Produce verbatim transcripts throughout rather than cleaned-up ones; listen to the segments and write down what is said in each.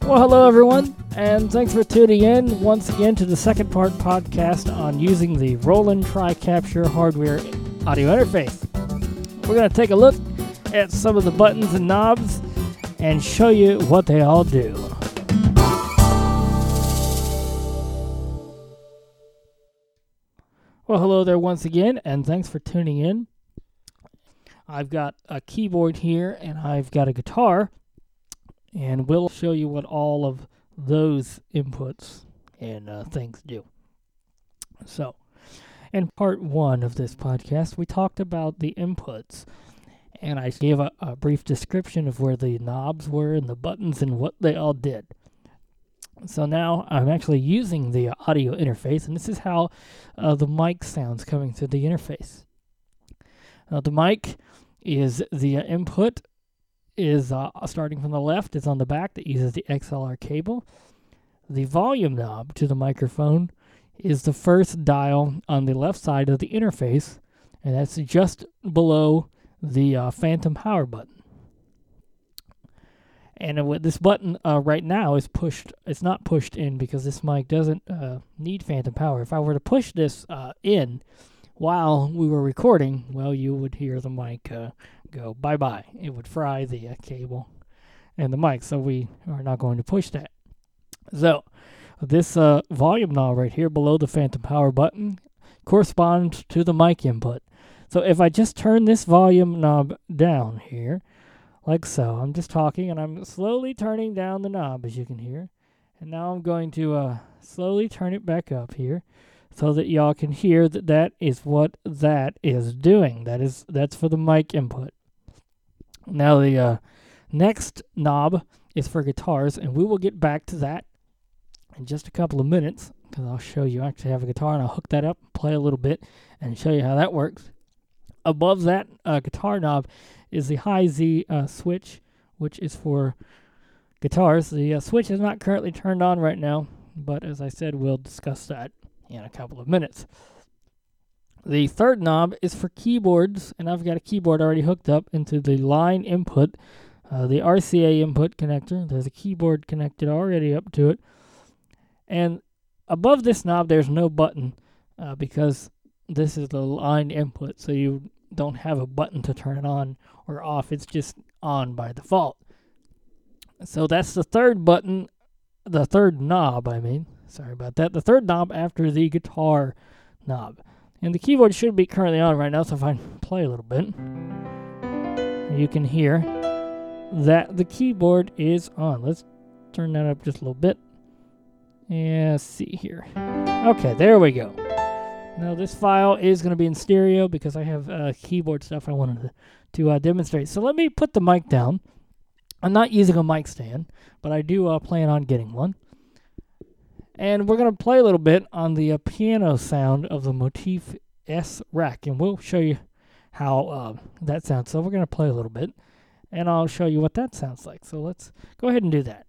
Well, hello everyone, and thanks for tuning in once again to the second part podcast on using the Roland TriCapture hardware audio interface. We're going to take a look at some of the buttons and knobs and show you what they all do. Well, hello there once again, and thanks for tuning in. I've got a keyboard here, and I've got a guitar. And we'll show you what all of those inputs and uh, things do. So, in part one of this podcast, we talked about the inputs. And I gave a, a brief description of where the knobs were and the buttons and what they all did. So now I'm actually using the audio interface. And this is how uh, the mic sounds coming through the interface. Uh, the mic is the uh, input. is uh, starting from the left, is on the back that uses the X L R cable. The volume knob to the microphone is the first dial on the left side of the interface, and that's just below the uh, phantom power button. And uh, this button uh, right now is pushed, it's not pushed in because this mic doesn't uh, need phantom power. If I were to push this uh, in while we were recording, well, you would hear the mic uh, go bye-bye. It would fry the uh, cable and the mic, so we are not going to push that. So this uh, volume knob right here below the phantom power button corresponds to the mic input. So if I just turn this volume knob down here, like so, I'm just talking and I'm slowly turning down the knob, as you can hear. And now I'm going to uh, slowly turn it back up here, so that y'all can hear that that is what that is doing. That is, that's for the mic input. Now the uh, next knob is for guitars, and we will get back to that in just a couple of minutes, because I'll show you. I actually have a guitar, and I'll hook that up, play a little bit, and show you how that works. Above that uh, guitar knob is the high Z uh, switch, which is for guitars. The uh, switch is not currently turned on right now, but as I said, we'll discuss that in a couple of minutes. The third knob is for keyboards, and I've got a keyboard already hooked up into the line input, uh, the R C A input connector. There's a keyboard connected already up to it. And above this knob, there's no button uh, because this is the line input, so you don't have a button to turn it on or off. It's just on by default. So that's the third button, the third knob, I mean. Sorry about that. The third knob after the guitar knob. And the keyboard should be currently on right now, so if I play a little bit, you can hear that the keyboard is on. Let's turn that up just a little bit. And let's see here. Okay, there we go. Now this file is going to be in stereo because I have uh, keyboard stuff I wanted to, to uh, demonstrate. So let me put the mic down. I'm not using a mic stand, but I do uh, plan on getting one. And we're going to play a little bit on the uh, piano sound of the Motif S rack. And we'll show you how uh, that sounds. So we're going to play a little bit. And I'll show you what that sounds like. So let's go ahead and do that.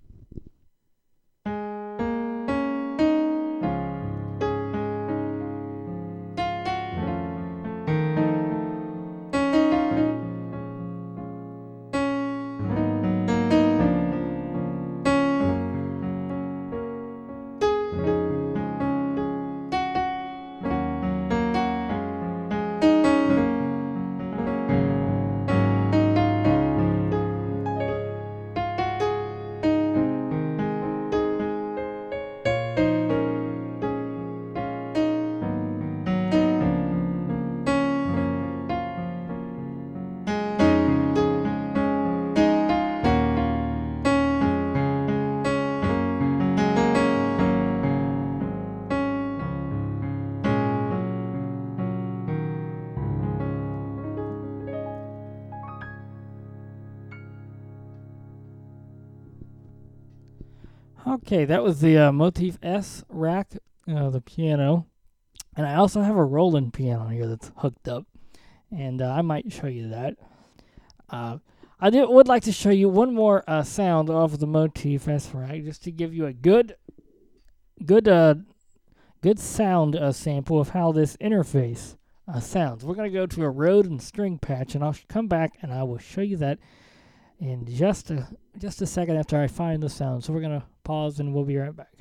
Okay, that was the uh, Motif S rack, uh, the piano. And I also have a Roland piano here that's hooked up. And uh, I might show you that. Uh, I did, would like to show you one more uh, sound off of the Motif S rack, just to give you a good, good, uh, good sound uh, sample of how this interface uh, sounds. We're going to go to a Rode and string patch, and I'll come back and I will show you that in just a just a second after I find the sound. So we're gonna pause and we'll be right back.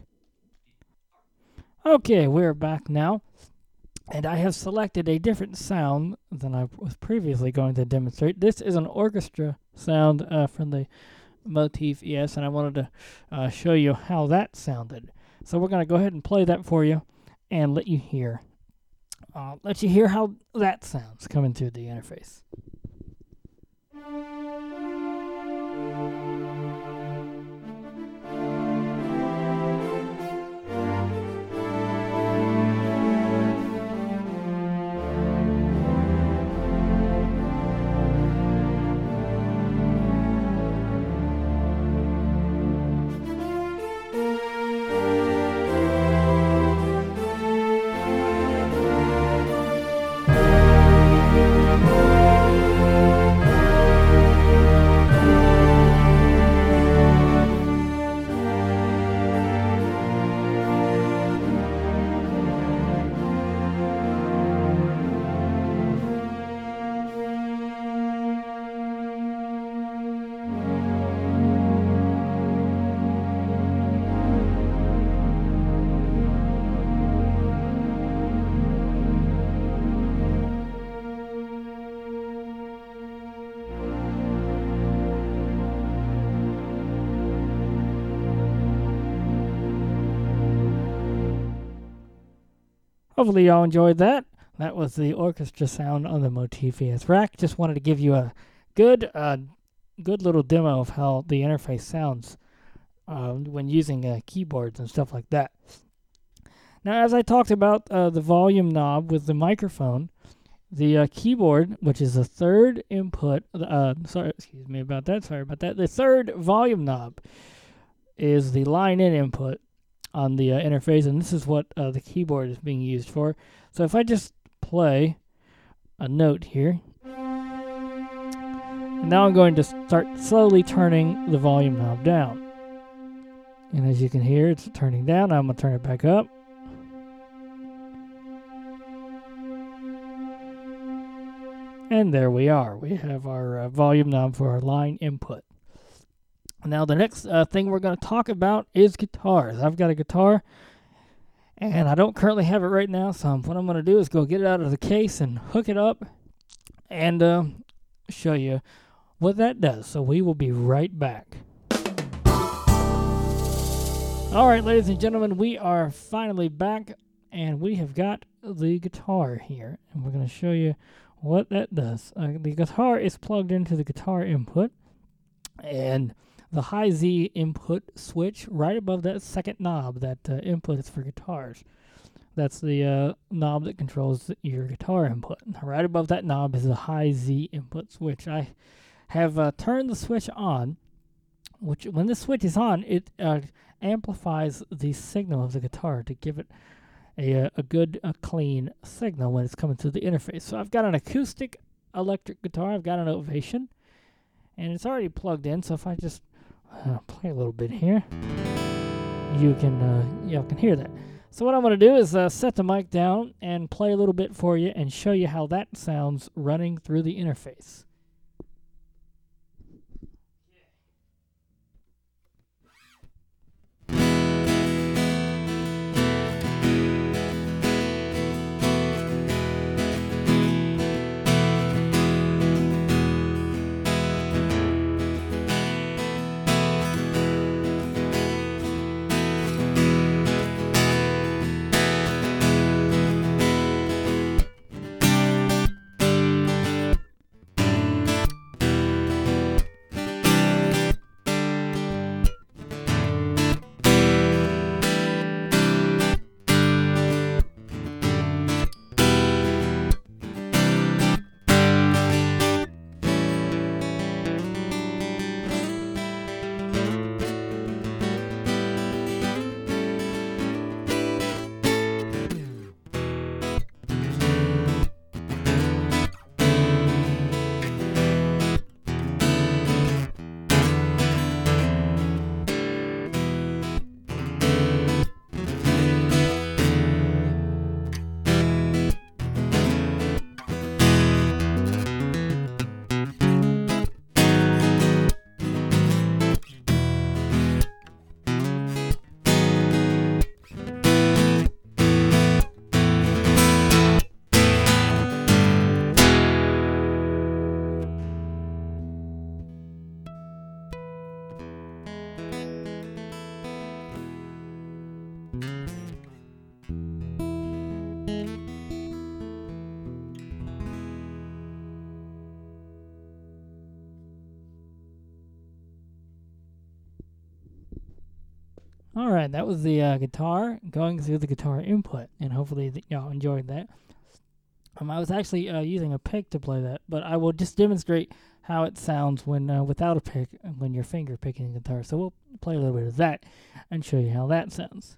Okay, we're back now, and I have selected a different sound than I was previously going to demonstrate. This is an orchestra sound uh, from the Motif E S, and I wanted to uh, show you how that sounded. So we're gonna go ahead and play that for you and let you hear, uh, let you hear how that sounds coming through the interface. Hopefully y'all enjoyed that. That was the orchestra sound on the Motif E S rack. Just wanted to give you a good, uh, good little demo of how the interface sounds uh, when using uh, keyboards and stuff like that. Now, as I talked about uh, the volume knob with the microphone, the uh, keyboard, which is the third input, uh, sorry, excuse me about that, sorry about that. The third volume knob is the line-in input on the uh, interface, and this is what uh, the keyboard is being used for. So if I just play a note here, and now I'm going to start slowly turning the volume knob down. And as you can hear, it's turning down. I'm going to turn it back up. And there we are. We have our uh, volume knob for our line input. Now, the next uh, thing we're going to talk about is guitars. I've got a guitar, and I don't currently have it right now, so what I'm going to do is go get it out of the case and hook it up and uh, show you what that does. So we will be right back. All right, ladies and gentlemen, we are finally back, and we have got the guitar here, and we're going to show you what that does. Uh, the guitar is plugged into the guitar input, and the high Z input switch right above that second knob, that uh, input is for guitars. That's the uh, knob that controls your guitar input. Right above that knob is the high Z input switch. I have uh, turned the switch on, which when the switch is on, it uh, amplifies the signal of the guitar to give it a, a good, a clean signal when it's coming through the interface. So I've got an acoustic electric guitar. I've got an Ovation, and it's already plugged in. So if I just uh, play a little bit here, you can uh, y'all can hear that. So what I'm going to do is uh, set the mic down and play a little bit for you and show you how that sounds running through the interface. All right, that was the uh, guitar going through the guitar input, and hopefully th- y'all enjoyed that. Um, I was actually uh, using a pick to play that, but I will just demonstrate how it sounds when uh, without a pick, when your finger picking the guitar. So we'll play a little bit of that and show you how that sounds.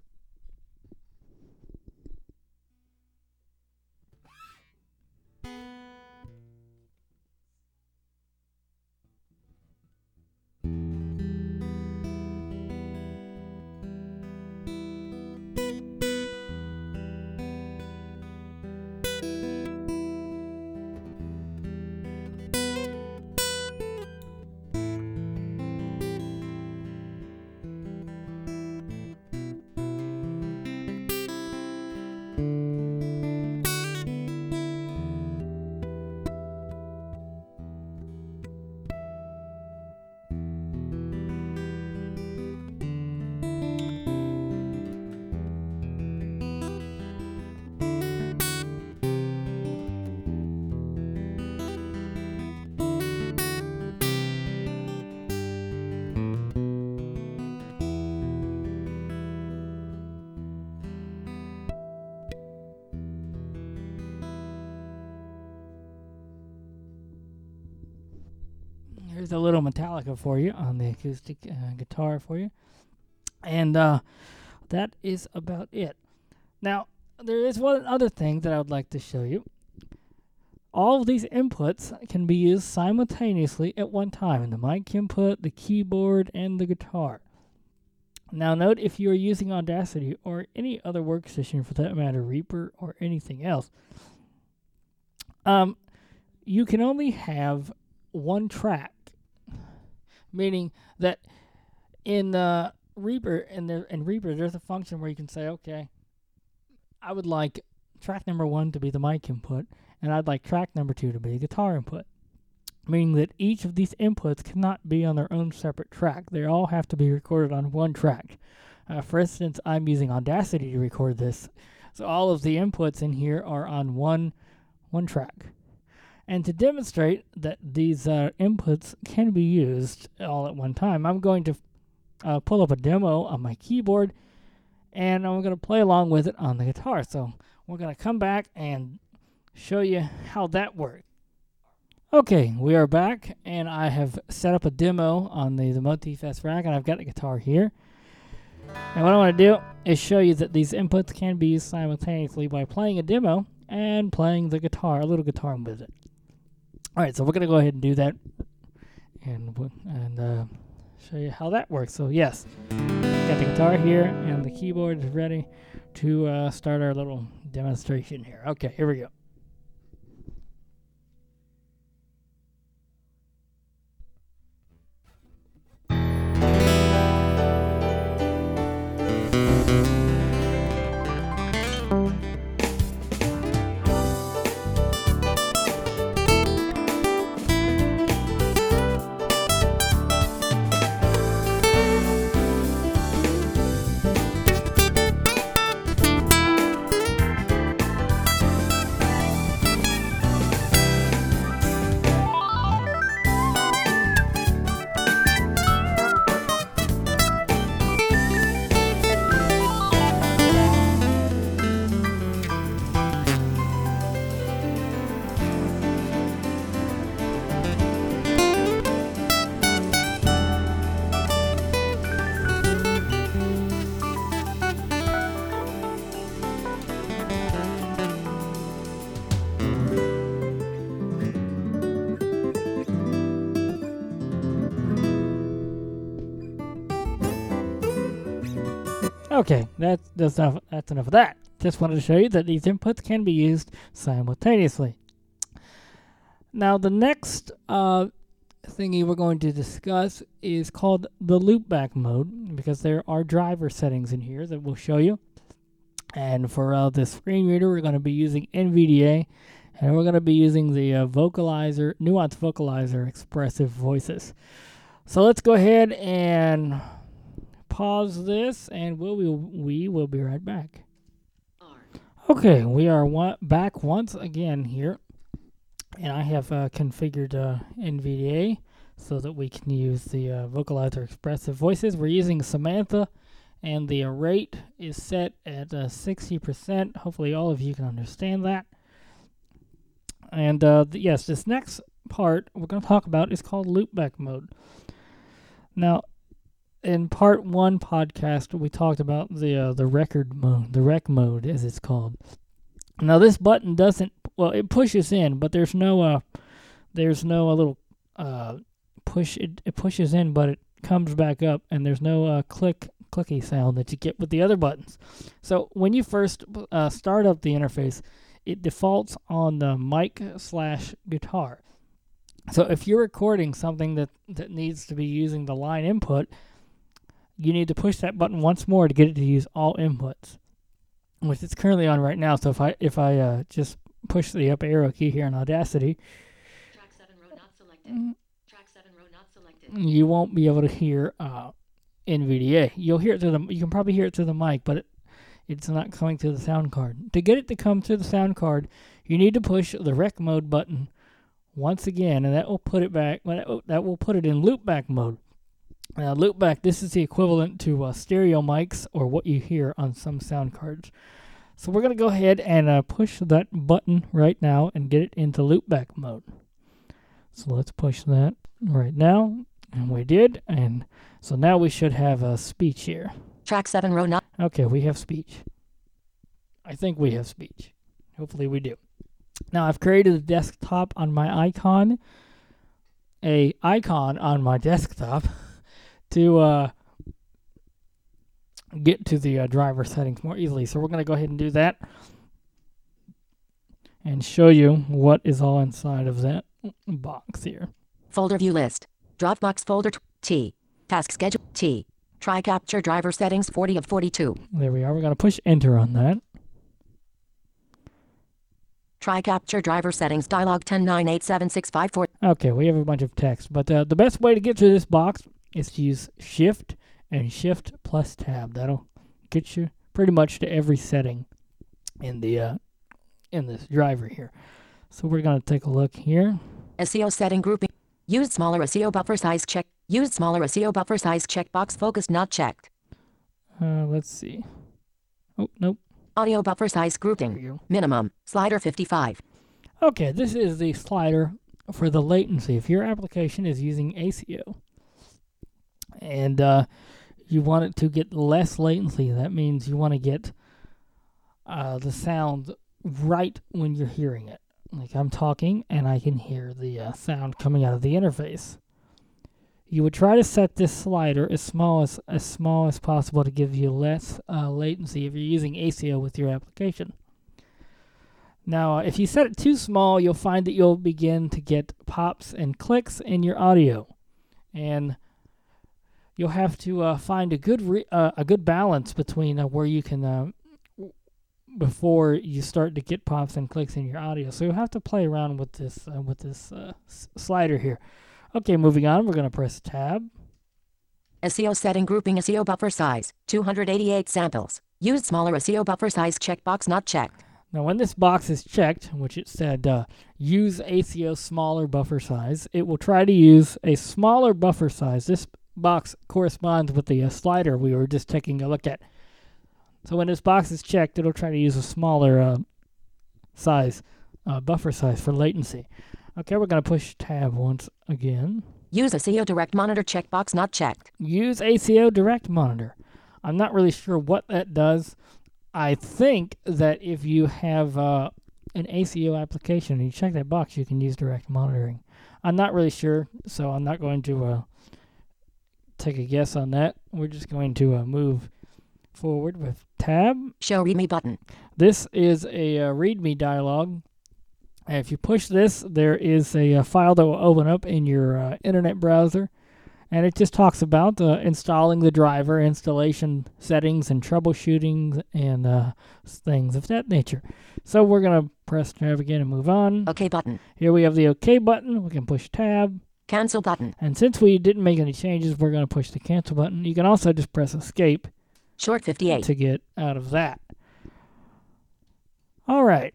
Here's a little Metallica for you on the acoustic uh, guitar for you. And uh, that is about it. Now, there is one other thing that I would like to show you. All of these inputs can be used simultaneously at one time, the mic input, the keyboard, and the guitar. Now note, if you are using Audacity or any other workstation for that matter, Reaper or anything else, um, you can only have one track, meaning that in uh, Reaper, in, the, in Reaper, there's a function where you can say, okay, I would like track number one to be the mic input, and I'd like track number two to be guitar input, meaning that each of these inputs cannot be on their own separate track. They all have to be recorded on one track. Uh, for instance, I'm using Audacity to record this, so all of the inputs in here are on one one track. And to demonstrate that these uh, inputs can be used all at one time, I'm going to uh, pull up a demo on my keyboard, and I'm going to play along with it on the guitar. So we're going to come back and show you how that works. Okay, we are back, and I have set up a demo on the, the Motif-S rack, and I've got the guitar here. And what I want to do is show you that these inputs can be used simultaneously by playing a demo and playing the guitar, a little guitar with it. All right, so we're going to go ahead and do that and and uh, show you how that works. So yes, got the guitar here, and the keyboard is ready to uh, start our little demonstration here. Okay, here we go. Okay, that's, that's, enough, that's enough of that. Just wanted to show you that these inputs can be used simultaneously. Now, the next uh, thingy we're going to discuss is called the loopback mode, because there are driver settings in here that we'll show you. And for uh, the screen reader, we're going to be using N V D A, and we're going to be using the uh, vocalizer, Nuance Vocalizer Expressive Voices. So let's go ahead and pause this, and we'll, we, we will be right back. Okay, we are one, back once again here, and I have uh, configured uh, N V D A so that we can use the uh, Vocalizer Expressive Voices. We're using Samantha, and the rate is set at uh, sixty percent. Hopefully all of you can understand that. And uh, th- yes, this next part we're going to talk about is called loopback mode. Now, in part one podcast, we talked about the uh, the record mode, the rec mode as it's called. Now this button doesn't, well, it pushes in, but there's no uh, there's no a little uh, push. It, it pushes in, but it comes back up, and there's no uh, click clicky sound that you get with the other buttons. So when you first uh, start up the interface, it defaults on the mic slash guitar. So if you're recording something that, that needs to be using the line input, you need to push that button once more to get it to use all inputs, which it's currently on right now. So if I if I uh, just push the up arrow key here in Audacity, Track seven row not selected. Track seven row not selected. you won't be able to hear uh, N V D A. You'll hear it through the you can probably hear it through the mic, but it, it's not coming to the sound card. To get it to come to the sound card, you need to push the rec mode button once again, and that will put it back. That will put it in loopback mode. Now, loopback, this is the equivalent to uh, stereo mics or what you hear on some sound cards. So we're going to go ahead and uh, push that button right now and get it into loopback mode. So let's push that right now, and we did. And so now we should have a speech here. Track seven row not. Okay, we have speech. I think we have speech. Hopefully we do. Now I've created a desktop on my icon, a icon on my desktop to uh, get to the uh, driver settings more easily. So we're going to go ahead and do that and show you what is all inside of that box here. Folder view list. Dropbox folder t. T. Task schedule T. Try capture driver settings forty of forty-two. There we are. We're going to push enter on that. Try capture driver settings dialog ten nine eight seven six five four. Okay, we have a bunch of text, but uh, the best way to get through this box is to use Shift and Shift plus Tab. That'll get you pretty much to every setting in the uh, in this driver here. So we're going to take a look here. S E O setting grouping. Use smaller S E O buffer size check. Use smaller S E O buffer size checkbox focus not checked. Uh, let's see. Oh, nope. Audio buffer size There we grouping. go. Minimum. Slider fifty-five. Okay, this is the slider for the latency. If your application is using A C O and uh, you want it to get less latency, that means you want to get uh, the sound right when you're hearing it. Like I'm talking and I can hear the uh, sound coming out of the interface. You would try to set this slider as small as as small as possible to give you less uh, latency if you're using A C O with your application. Now, if you set it too small, you'll find that you'll begin to get pops and clicks in your audio, and you'll have to uh, find a good re- uh, a good balance between uh, where you can uh, before you start to get pops and clicks in your audio. So you'll have to play around with this uh, with this uh, s- slider here. Okay, moving on, we're going to press Tab. S E O setting grouping S E O buffer size. two hundred eighty-eight samples. Use smaller S E O buffer size checkbox not checked. Now, when this box is checked, which it said uh, use A C O smaller buffer size, it will try to use a smaller buffer size. This box corresponds with the uh, slider we were just taking a look at. So when this box is checked, it'll try to use a smaller uh, size, uh, buffer size for latency. Okay, we're going to push Tab once again. Use S E O direct monitor checkbox not checked. Use A C O Direct Monitor. I'm not really sure what that does. I think that if you have uh, an A C O application and you check that box, you can use direct monitoring. I'm not really sure, so I'm not going to uh, take a guess on that. We're just going to uh, move forward with Tab. Show readme button. This is a uh, README dialog. And if you push this, there is a, a file that will open up in your uh, internet browser. And it just talks about uh, installing the driver, installation settings, and troubleshooting, and uh, things of that nature. So we're going to press Tab again and move on. OK button. Here we have the OK button. We can push Tab. Cancel button. And since we didn't make any changes, we're going to push the Cancel button. You can also just press Escape Short fifty-eight. to get out of that. All right.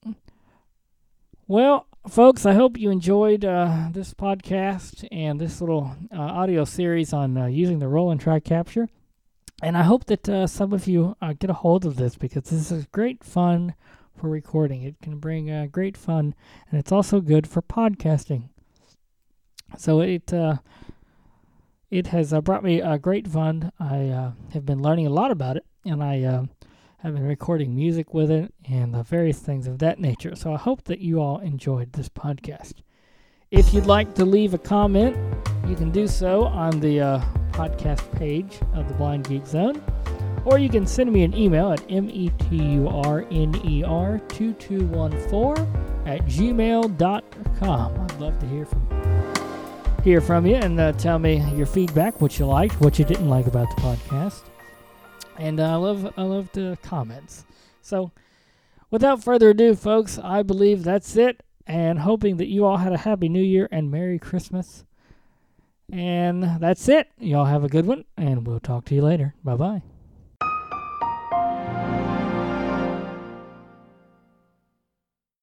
Well, folks, I hope you enjoyed uh, this podcast and this little uh, audio series on uh, using the roll and try capture. And I hope that uh, some of you uh, get a hold of this, because this is great fun for recording. It can bring uh, great fun, and it's also good for podcasting. So it uh, it has uh, brought me a great fun. I uh, have been learning a lot about it, and I uh, have been recording music with it and uh, various things of that nature. So I hope that you all enjoyed this podcast. If you'd like to leave a comment, you can do so on the uh, podcast page of the Blind Geek Zone, or you can send me an email at meturnner two two one four at gmail dot com. I'd love to hear from hear from you and uh, tell me your feedback, what you liked, what you didn't like about the podcast, and uh, I love I love the comments. So, without further ado, folks, I believe that's it. And hoping that you all had a Happy New Year and Merry Christmas. And that's it. Y'all have a good one, and we'll talk to you later. Bye-bye.